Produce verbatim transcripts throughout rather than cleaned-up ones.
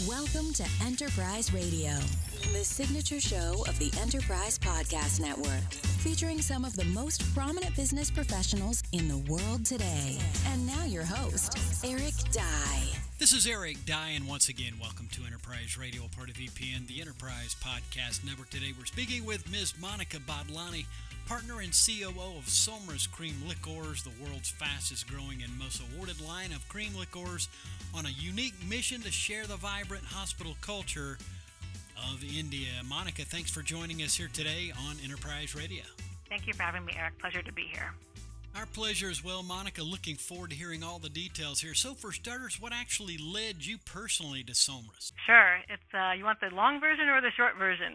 Welcome to Enterprise Radio, the signature show of the Enterprise Podcast Network, featuring some of the most prominent business professionals in the world today. And now your host, Eric Dye. This is Eric Dye, and once again, welcome to Enterprise Radio, part of E P N, the Enterprise Podcast Network. Today we're speaking with Miz Monica Badlani, partner and C O O of Somras Cream Liqueurs, the world's fastest growing and most awarded line of cream liqueurs, on a unique mission to share the vibrant hospital culture of India. Monica, thanks for joining us here today on Enterprise Radio. Thank you for having me, Eric. Pleasure to be here. Our pleasure as well, Monica. Looking forward to hearing all the details here. So for starters, what actually led you personally to Somras? Sure. It's uh, you want the long version or the short version?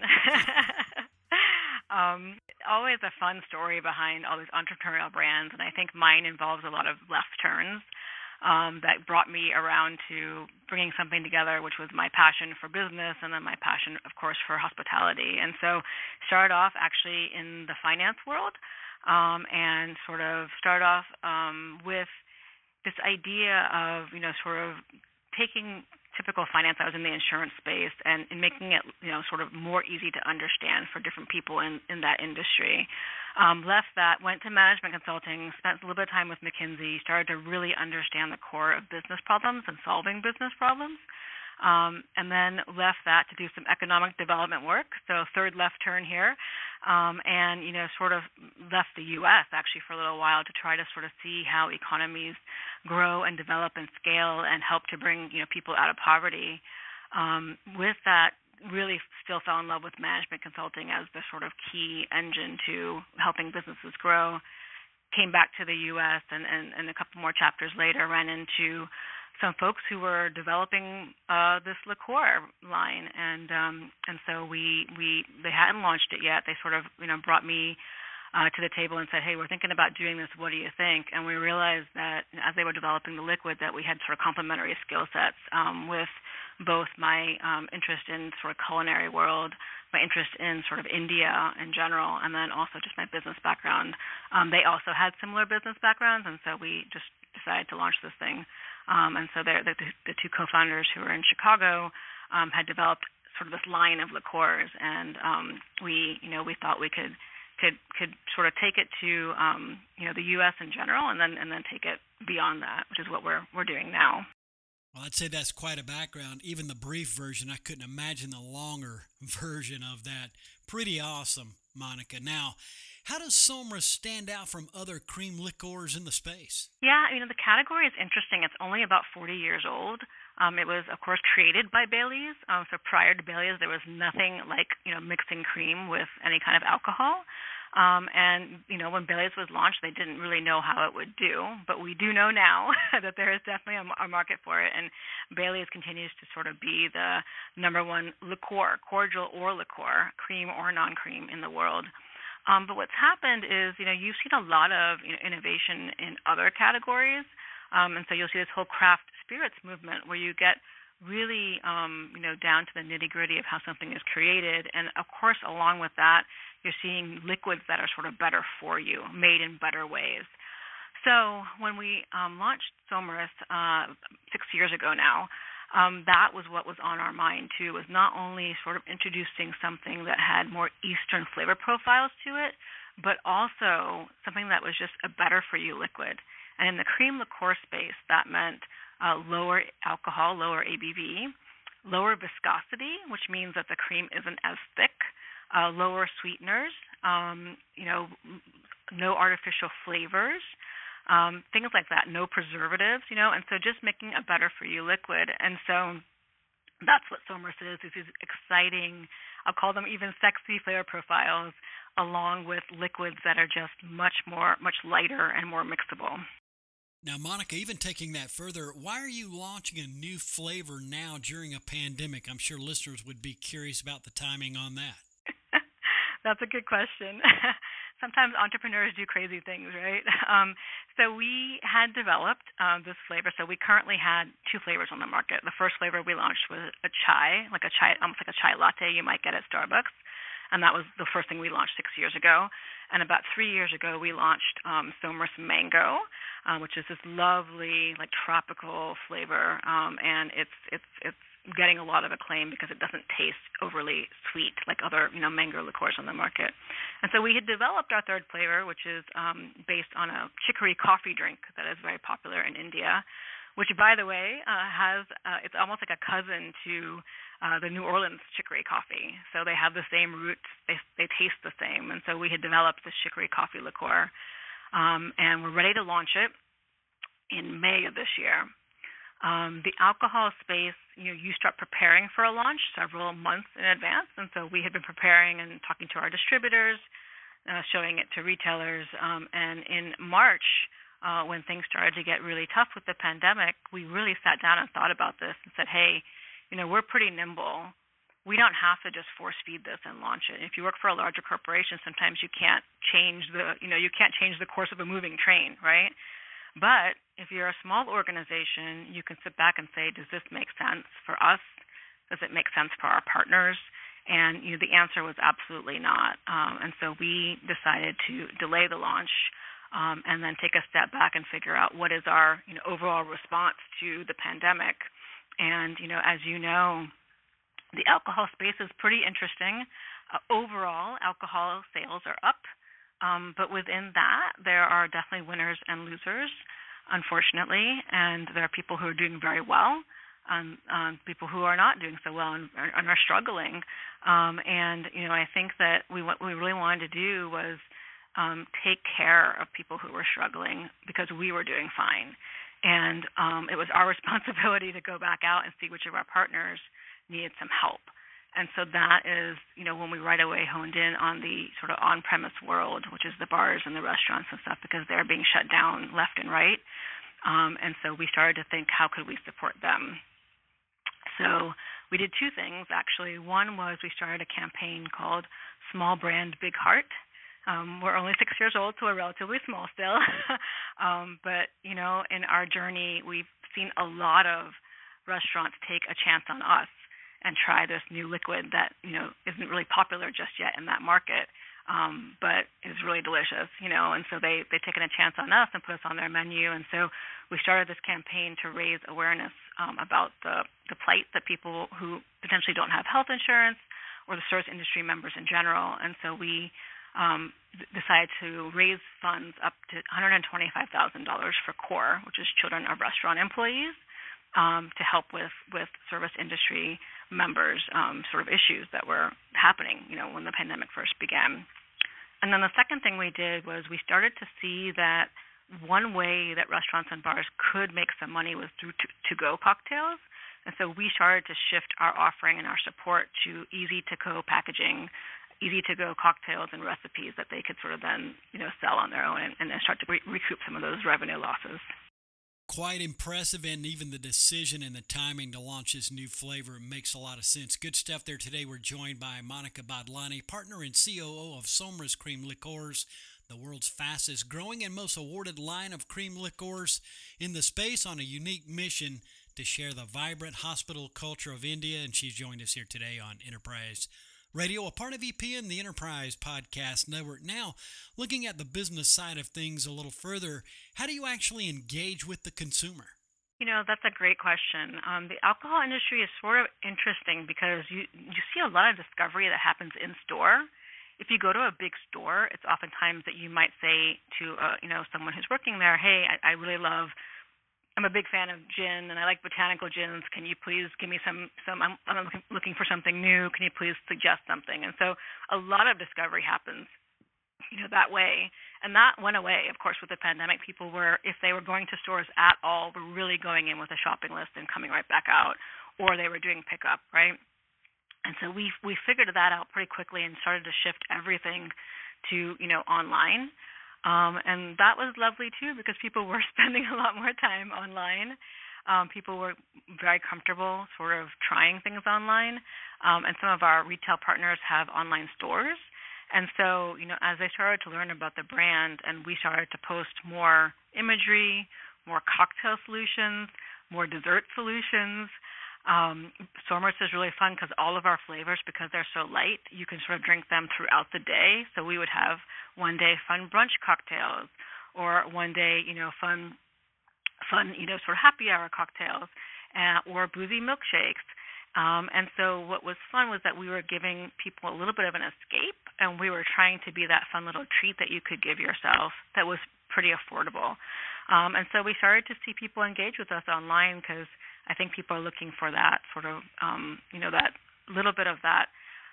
um, always a fun story behind all these entrepreneurial brands, and I think mine involves a lot of left turns um, that brought me around to bringing something together, which was my passion for business and then my passion, of course, for hospitality. And so started off actually in the finance world. Um, and sort of start off um, with this idea of, you know, sort of taking typical finance. I was in the insurance space and, and making it, you know, sort of more easy to understand for different people in, in that industry. Um, left that, went to management consulting, spent a little bit of time with McKinsey, started to really understand the core of business problems and solving business problems. Um, and then left that to do some economic development work. So third left turn here, um, and, you know, sort of left the U S actually for a little while to try to sort of see how economies grow and develop and scale and help to bring, you know, people out of poverty. Um, with that, really still fell in love with management consulting as the sort of key engine to helping businesses grow. Came back to the U S and, and, and a couple more chapters later ran into some folks who were developing uh, this liqueur line, and um, and so we we they hadn't launched it yet. They sort of you know brought me uh, to the table and said, hey, we're thinking about doing this. What do you think? And we realized that as they were developing the liquid, that we had sort of complementary skill sets um, with both my um, interest in sort of culinary world, my interest in sort of India in general, and then also just my business background. Um, they also had similar business backgrounds, and so we just decided to launch this thing. Um, and so the, the two co-founders who were in Chicago um, had developed sort of this line of liqueurs, and um, we, you know, we thought we could could could sort of take it to um, you know the U S in general, and then and then take it beyond that, which is what we're we're doing now. Well, I'd say that's quite a background. Even the brief version, I couldn't imagine the longer version of that. Pretty awesome, Monica. Now, how does Somras stand out from other cream liqueurs in the space? Yeah, you know, the category is interesting. It's only about forty years old. Um, it was, of course, created by Bailey's. Um, so prior to Bailey's, there was nothing like, you know, mixing cream with any kind of alcohol. Um, and, you know, when Bailey's was launched, they didn't really know how it would do. But we do know now that there is definitely a, a market for it. And Bailey's continues to sort of be the number one liqueur, cordial or liqueur, cream or non-cream in the world. Um, but what's happened is, you know, you've seen a lot of you know, innovation in other categories. Um, and so you'll see this whole craft spirits movement where you get really, um, you know, down to the nitty-gritty of how something is created. And, of course, along with that, you're seeing liquids that are sort of better for you, made in better ways. So when we um, launched Somras uh, six years ago now, Um, that was what was on our mind, too, was not only sort of introducing something that had more Eastern flavor profiles to it, but also something that was just a better-for-you liquid. And in the cream liqueur space, that meant uh, lower alcohol, lower A B V, lower viscosity, which means that the cream isn't as thick, uh, lower sweeteners, um, you know, no artificial flavors, Um, things like that, no preservatives, you know, and so just making a better-for-you liquid. And so that's what Somras is, is these exciting, I'll call them even sexy flavor profiles, along with liquids that are just much more, much lighter and more mixable. Now, Monica, even taking that further, why are you launching a new flavor now during a pandemic? I'm sure listeners would be curious about the timing on that. That's a good question. Sometimes entrepreneurs do crazy things, right? Um, so we had developed um, this flavor. So we currently had two flavors on the market. The first flavor we launched was a chai, like a chai, almost like a chai latte you might get at Starbucks. And that was the first thing we launched six years ago. And about three years ago, we launched um, Somras Mango, uh, which is this lovely, like tropical flavor. Um, and it's it's it's getting a lot of acclaim because it doesn't taste overly sweet like other, you know, mango liqueurs on the market. And so we had developed our third flavor, which is um, based on a chicory coffee drink that is very popular in India, which, by the way, uh, has uh, it's almost like a cousin to uh, the New Orleans chicory coffee. So they have the same roots, they they taste the same. And so we had developed this chicory coffee liqueur, um, and we're ready to launch it in May of this year. Um, the alcohol space, you know, you start preparing for a launch several months in advance, and so we had been preparing and talking to our distributors, uh, showing it to retailers, um, and in March, uh, when things started to get really tough with the pandemic, we really sat down and thought about this and said, hey, you know, we're pretty nimble. We don't have to just force feed this and launch it. If you work for a larger corporation, sometimes you can't change the, you know, you can't change the course of a moving train, right? But if you're a small organization, you can sit back and say, does this make sense for us? Does it make sense for our partners? And you know, the answer was absolutely not. Um, and so we decided to delay the launch um, and then take a step back and figure out what is our you know, overall response to the pandemic. And, you know, as you know, the alcohol space is pretty interesting. Uh, overall, alcohol sales are up. Um, but within that, there are definitely winners and losers, unfortunately, and there are people who are doing very well, and um, people who are not doing so well and, and are struggling. Um, and you know, I think that we what we really wanted to do was um, take care of people who were struggling because we were doing fine, and um, it was our responsibility to go back out and see which of our partners needed some help. And so that is, you know, when we right away honed in on the sort of on-premise world, which is the bars and the restaurants and stuff, because they're being shut down left and right. Um, and so we started to think, how could we support them? So we did two things, actually. One was we started a campaign called Small Brand, Big Heart. Um, we're only six years old, so we're relatively small still. um, but, you know, in our journey, we've seen a lot of restaurants take a chance on us and try this new liquid that, you know, isn't really popular just yet in that market, um, but is really delicious, you know. And so they, they've taken a chance on us and put us on their menu. And so we started this campaign to raise awareness um, about the, the plight that people who potentially don't have health insurance or the service industry members in general. And so we um, decided to raise funds up to one hundred twenty-five thousand dollars for CORE, which is Children of Restaurant Employees, um, to help with, with service industry members' um, sort of issues that were happening, you know, when the pandemic first began. And then the second thing we did was we started to see that one way that restaurants and bars could make some money was through to- to-go cocktails. And so we started to shift our offering and our support to easy-to-go packaging, easy-to-go cocktails and recipes that they could sort of then, you know, sell on their own and, and then start to re- recoup some of those revenue losses. Quite impressive, and even the decision and the timing to launch this new flavor makes a lot of sense. Good stuff there today. We're joined by Monica Badlani, partner and C O O of Somers Cream Liqueurs, the world's fastest growing and most awarded line of cream liqueurs in the space, on a unique mission to share the vibrant hospital culture of India. And she's joined us here today on Enterprise Radio, a part of E P N, the Enterprise Podcast Network. Now, looking at the business side of things a little further, how do you actually engage with the consumer? You know, that's a great question. Um, the alcohol industry is sort of interesting because you, you see a lot of discovery that happens in store. If you go to a big store, it's oftentimes that you might say to, uh, you know, someone who's working there, hey, I, I really love I'm a big fan of gin, and I like botanical gins. Can you please give me some, some I'm, I'm looking for something new. Can you please suggest something? And so a lot of discovery happens, you know, that way. And that went away, of course, with the pandemic. People were, if they were going to stores at all, were really going in with a shopping list and coming right back out, or they were doing pickup, right? And so we we figured that out pretty quickly and started to shift everything to, you know, online. Um, and that was lovely, too, because people were spending a lot more time online. Um, people were very comfortable sort of trying things online. Um, and some of our retail partners have online stores. And so, you know, as they started to learn about the brand and we started to post more imagery, more cocktail solutions, more dessert solutions, Um, Somers is really fun because all of our flavors, because they're so light, you can sort of drink them throughout the day. So we would have one day fun brunch cocktails, or one day, you know, fun, fun, you know, sort of happy hour cocktails, uh, or boozy milkshakes. Um, and so what was fun was that we were giving people a little bit of an escape, and we were trying to be that fun little treat that you could give yourself that was pretty affordable. Um, and so we started to see people engage with us online because I think people are looking for that sort of, um, you know, that little bit of that,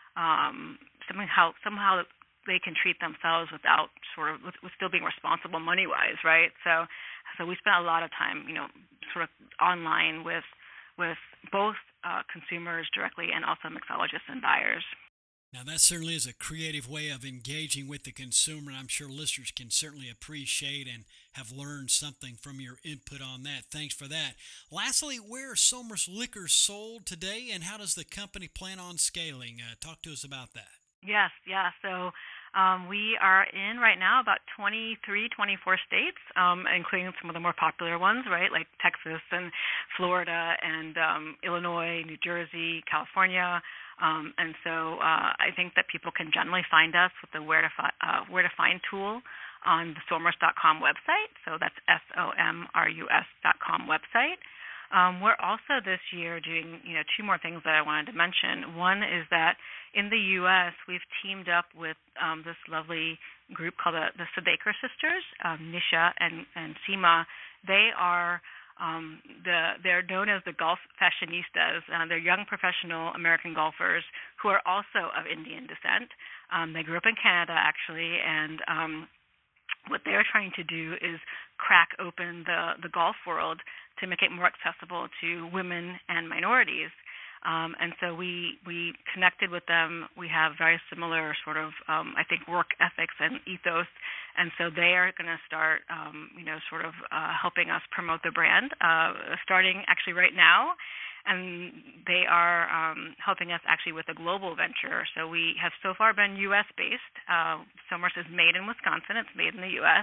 um, somehow, somehow they can treat themselves without sort of, with, with still being responsible money-wise, right? So, so we spent a lot of time, you know, sort of online with with both uh, consumers directly and also mixologists and buyers. Now, that certainly is a creative way of engaging with the consumer, and I'm sure listeners can certainly appreciate and have learned something from your input on that. Thanks for that. Lastly, where are Somers Liquors sold today, and how does the company plan on scaling? Uh, talk to us about that. Yes, yeah. So um, we are in right now about twenty-three, twenty-four states, um, including some of the more popular ones, right, like Texas and Florida and um, Illinois, New Jersey, California. Um, and so uh, I think that people can generally find us with the Where to, fi- uh, Where to Find tool on the somers dot com website. So that's S O M R U S dot com website. Um, we're also this year doing, you know, two more things that I wanted to mention. One is that in the U S we've teamed up with um, this lovely group called the, the Sudekar Sisters, um, Nisha and, and Seema. They are um, the they're known as the golf fashionistas. Uh, they're young professional American golfers who are also of Indian descent. Um, they grew up in Canada actually, and um, what they're trying to do is crack open the, the golf world to make it more accessible to women and minorities. Um, and so we, we connected with them. We have very similar sort of, um, I think, work ethics and ethos. And so they are going to start, um, you know, sort of uh, helping us promote the brand, uh, starting actually right now. And they are um, helping us actually with a global venture. So we have so far been U S-based. Uh, Somers is made in Wisconsin. It's made in the U S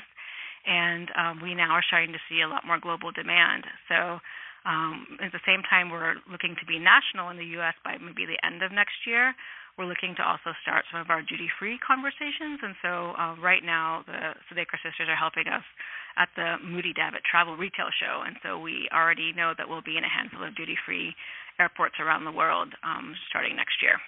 And um, we now are starting to see a lot more global demand. So um, at the same time, we're looking to be national in the U S by maybe the end of next year. We're looking to also start some of our duty-free conversations. And so uh, right now, the Sudekar Sisters are helping us at the Moody Davitt Travel Retail Show. And so we already know that we'll be in a handful of duty-free airports around the world um, starting next year.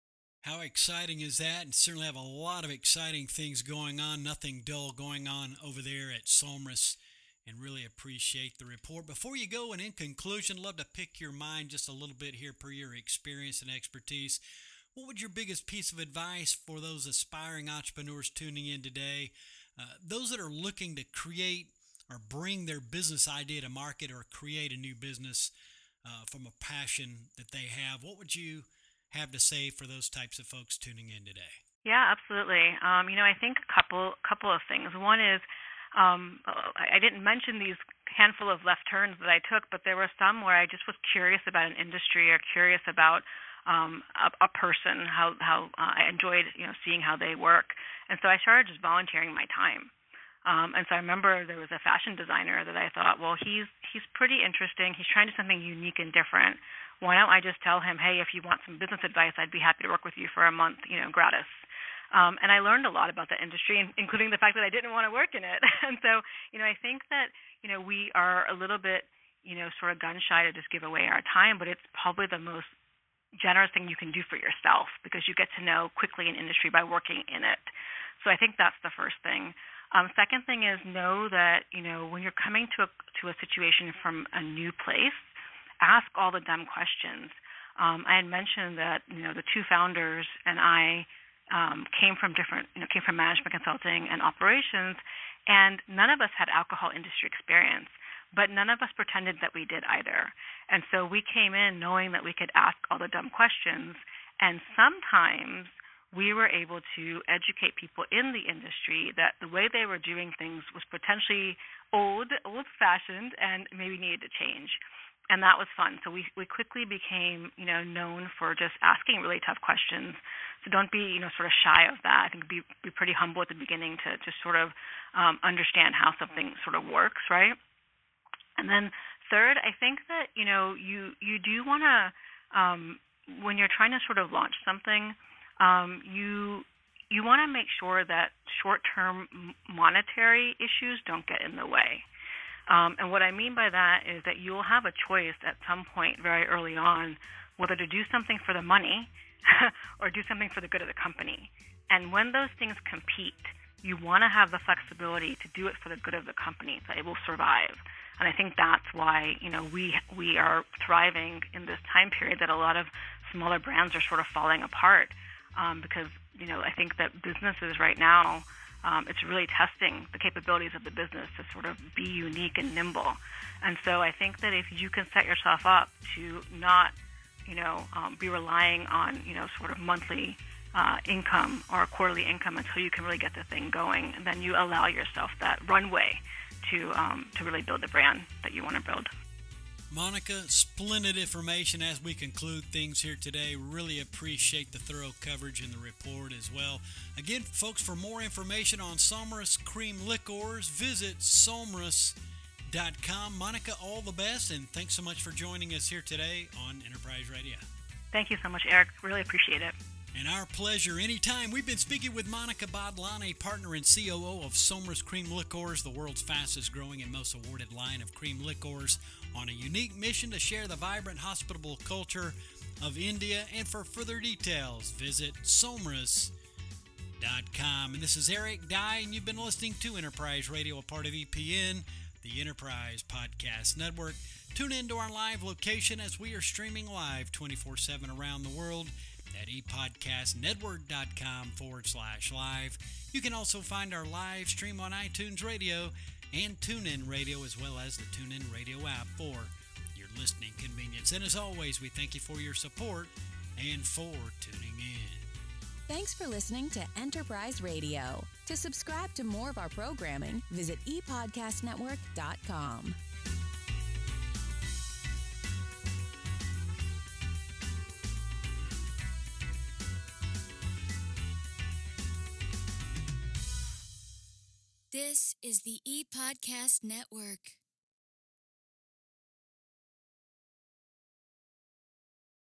How exciting is that? And certainly have a lot of exciting things going on, nothing dull going on over there at Somers, and really appreciate the report. Before you go, and in conclusion, love to pick your mind just a little bit here per your experience and expertise. What would your biggest piece of advice for those aspiring entrepreneurs tuning in today, uh, those that are looking to create or bring their business idea to market or create a new business uh, from a passion that they have, what would you have to say for those types of folks tuning in today? Yeah, absolutely. Um, you know, I think a couple couple of things. One is um, I didn't mention these handful of left turns that I took, but there were some where I just was curious about an industry or curious about um, a, a person, how how uh, I enjoyed you know seeing how they work, and so I started just volunteering my time. Um, and so I remember there was a fashion designer that I thought, well, he's he's pretty interesting. He's trying to do something unique and different. Why don't I just tell him, hey, if you want some business advice, I'd be happy to work with you for a month, you know, gratis. Um, and I learned a lot about the industry, including the fact that I didn't want to work in it. And so, you know, I think that, you know, we are a little bit, you know, sort of gun shy to just give away our time, but it's probably the most generous thing you can do for yourself because you get to know quickly an industry by working in it. So I think that's the first thing. Um, second thing is know that, you know, when you're coming to a, to a situation from a new place, ask all the dumb questions. Um, I had mentioned that, you know, the two founders and I um, came from different, you know, came from management consulting and operations, and none of us had alcohol industry experience, but none of us pretended that we did either. And so we came in knowing that we could ask all the dumb questions, and sometimes we were able to educate people in the industry that the way they were doing things was potentially old, old-fashioned, and maybe needed to change. And that was fun. So we, we quickly became, you know, known for just asking really tough questions. So don't be, you know, sort of shy of that. I think be be pretty humble at the beginning to to sort of um, understand how something sort of works, right? And then third, I think that, you know, you you do want to, um, when you're trying to sort of launch something, um, you you want to make sure that short-term monetary issues don't get in the way. Um, and what I mean by that is that you'll have a choice at some point very early on whether to do something for the money or do something for the good of the company. And when those things compete, you want to have the flexibility to do it for the good of the company, that it will survive. And I think that's why, you know, we we are thriving in this time period that a lot of smaller brands are sort of falling apart, um, because, you know, I think that businesses right now, um, it's really testing the capabilities of the business to sort of be unique and nimble. And so I think that if you can set yourself up to not, you know, um, be relying on, you know, sort of monthly uh, income or quarterly income until you can really get the thing going, and then you allow yourself that runway to um, to really build the brand that you want to build. Monica, splendid information as we conclude things here today. Really appreciate the thorough coverage in the report as well. Again, folks, for more information on Somras Cream Liqueurs, visit somras dot com. Monica, all the best, and thanks so much for joining us here today on Enterprise Radio. Thank you so much, Eric. Really appreciate it. And our pleasure anytime. We've been speaking with Monica Badlani, partner and C O O of Somras Cream Liqueurs, the world's fastest growing and most awarded line of cream liqueurs, on a unique mission to share the vibrant, hospitable culture of India. And for further details, visit somras dot com. And this is Eric Dye, and you've been listening to Enterprise Radio, a part of E P N, the Enterprise Podcast Network. Tune in to our live location as we are streaming live twenty-four seven around the world at epodcastnetwork.com forward slash live. You can also find our live stream on iTunes Radio and TuneIn Radio, as well as the TuneIn Radio app for your listening convenience. And as always, we thank you for your support and for tuning in. Thanks for listening to Enterprise Radio. To subscribe to more of our programming, visit e podcast network dot com. This is the ePodcast Network.